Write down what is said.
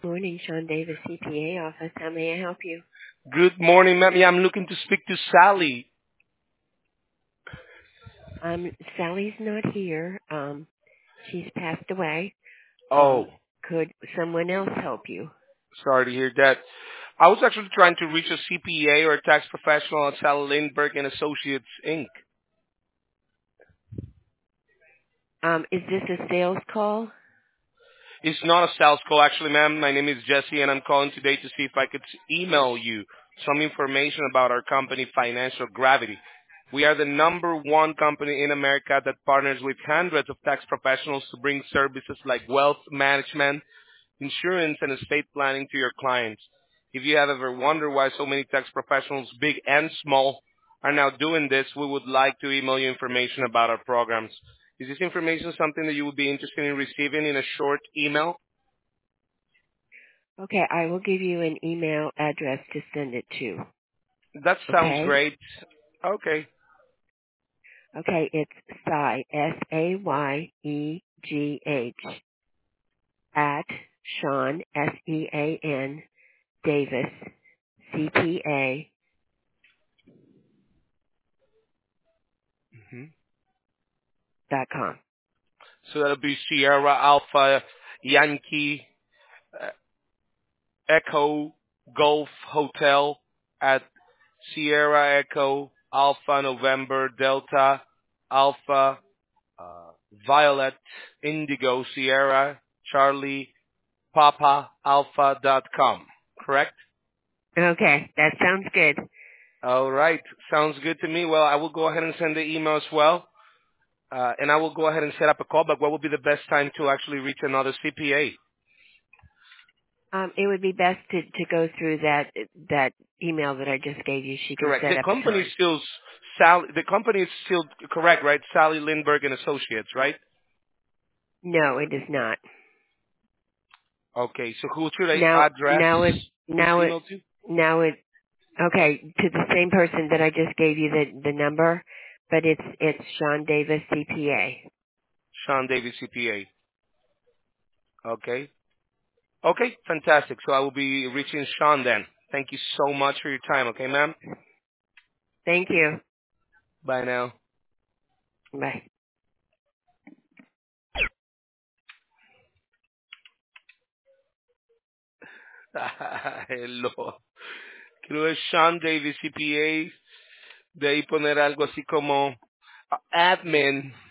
Morning, Sean Davis, CPA office. How may I help you? Good morning, ma'am. Yeah, I'm looking to speak to Sally. Sally's not here. She's passed away. Oh, Could someone else help you? sorry to hear that. I was actually trying to reach a CPA or a tax professional at Sally Lindbergh and Associates, Inc. Is this a sales call? It's not a sales call, actually, ma'am. My name is Jesse, and I'm calling today to see if I could email you some information about our company, Financial Gravity. We are the number one company in America that partners with hundreds of tax professionals to bring services like wealth management, insurance, and estate planning to your clients. If you have ever wondered why so many tax professionals, big and small, are now doing this, we would like to email you information about our programs. Is this information something that you would be interested in receiving in a short email? Okay, I will give you an email address to send it to. That sounds Okay? great. Okay. Okay, it's Say, SAYEGH, at Sean, SEAN, Davis, CPA, hmm .com. So that'll be Sierra Alpha Yankee uh, Echo Golf Hotel at Sierra Echo Alpha November Delta Alpha Violet Indigo Sierra Charlie Papa Alpha.com. Correct? Okay, that sounds good. All right. Sounds good to me. Well, I will go ahead and send the email as well. And I will go ahead and set up a call, but what would be the best time to actually reach another CPA? It would be best to go through that email that I just gave you. She can Correct. set The up a company is time. still the company is still correct, right? Sally Lindbergh and Associates, right? No, it is not. Okay. So who should I Now, address now it, this now it, email to? now it. Okay, to the same person that I just gave you the number, but it's Sean Davis CPA. Sean Davis CPA. Okay. Okay. Fantastic. So I will be reaching Sean then. Thank you so much for your time. Okay, ma'am. Thank you. Bye now. Bye. Hello. Creo que es Sean Davis CPA. De ahí poner algo así como admin